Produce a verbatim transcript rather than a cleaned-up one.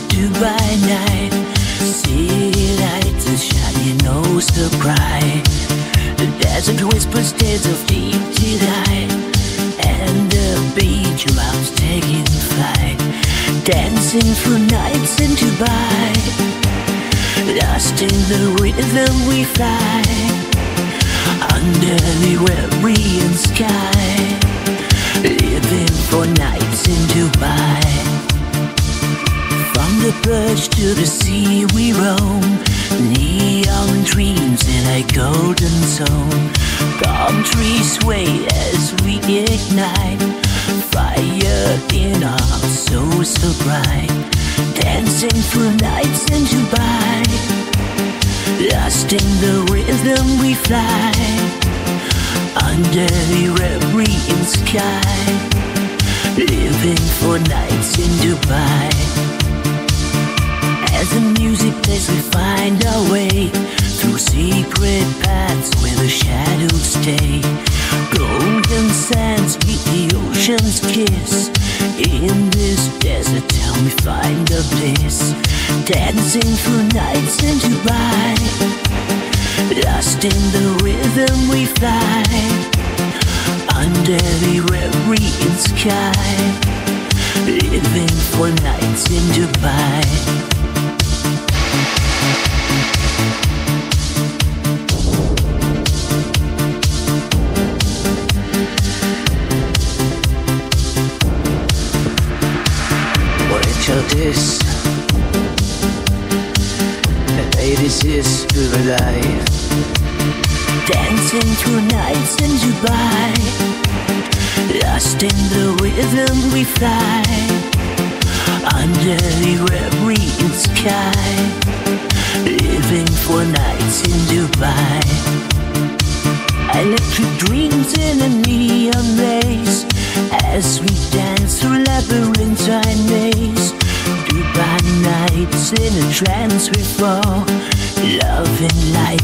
Dubai night. City lights are shining oh so bright. The desert whispers tales of deep delight, and the beach clouds taking flight, dancing through nights in Dubai. Lost in the rhythm we fly, under the Arabian sky, living for nights in Dubai. From the perch to the sea we roam, neon dreams in a golden zone. Palm trees sway as we ignite, fire in our souls so bright, dancing through nights in Dubai. Lost in the rhythm we fly, under the Arabian sky, living for nights in Dubai. As the music plays we find our way, through secret paths where the shadows stay. Golden sands meet the ocean's kiss, in this desert tell me find a bliss, dancing through nights in Dubai. Lost in the rhythm we fly, under the Arabian sky, living for nights in Dubai. This, hey, this is the life. Dancing through nights in Dubai, lost in the rhythm we fly, under the Arabian sky, living for nights in Dubai. Electric dreams in a neon maze, as we dance through labyrinthine maze. Dubai nights in a trance we fall, loving like